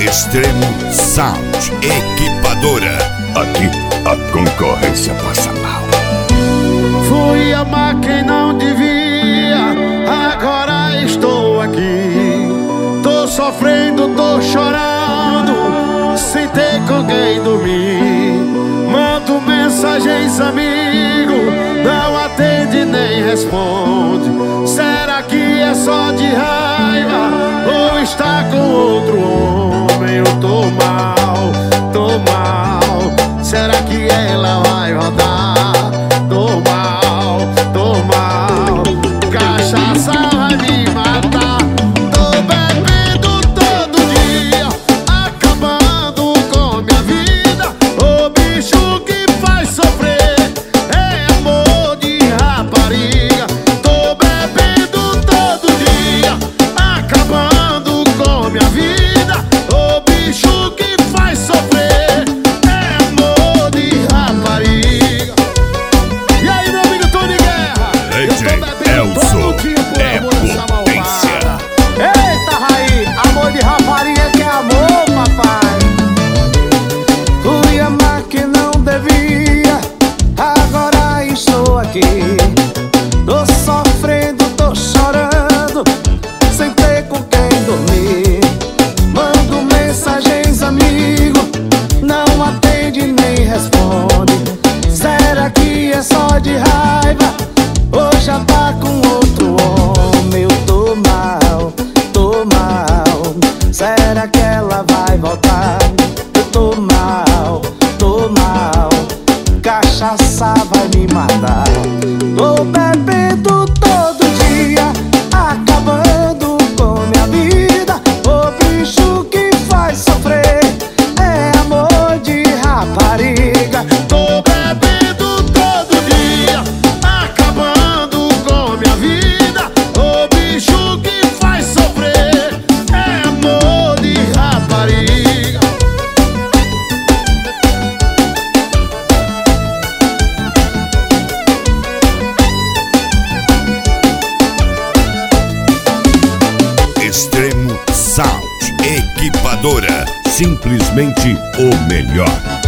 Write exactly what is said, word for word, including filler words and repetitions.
Extremo Sound Equipadora. Aqui a concorrência passa mal. Fui amar quem não devia, agora estou aqui. Tô sofrendo, tô chorando, sem ter com quem dormir. Mando mensagens, amigo, não atende nem responde. Será que é só de raiva ou está com outro homem? Eu tô mal, tô mal. Será que ela vai rodar? Tô mal, tô mal. Cachaça vai me matar. Tô bebendo todo dia, acabando com minha vida. O bicho que faz sofrer é amor de rapariga. Tô bebendo todo dia, acabando com minha vida. O bicho que faz sofrer é amor de rapariga. E aí, meu amigo Tony Guerra? Eu tô bebendo todo dia por amor dessa malvada. Eita, Raí, amor de rapariga que é amor, papai. Fui amar que não devia, agora estou aqui. Tô sofrendo, tô chorando, sem ter com quem dormir. Mando mensagens, amigo, não atende nem responde. Será que é só de raiva ou já tá com outro homem? Eu tô mal, tô mal. Será que ela vai voltar? Eu tô mal, tô mal. Cachaça vai me matar. Tô bebendo todo dia, acabando com minha vida. O bicho que faz sofrer é amor de rapariga. Tô bebendo todo dia, acabando com minha vida. O bicho que faz sofrer é amor de rapariga. Extremo Sound Equipadora. Simplesmente o melhor.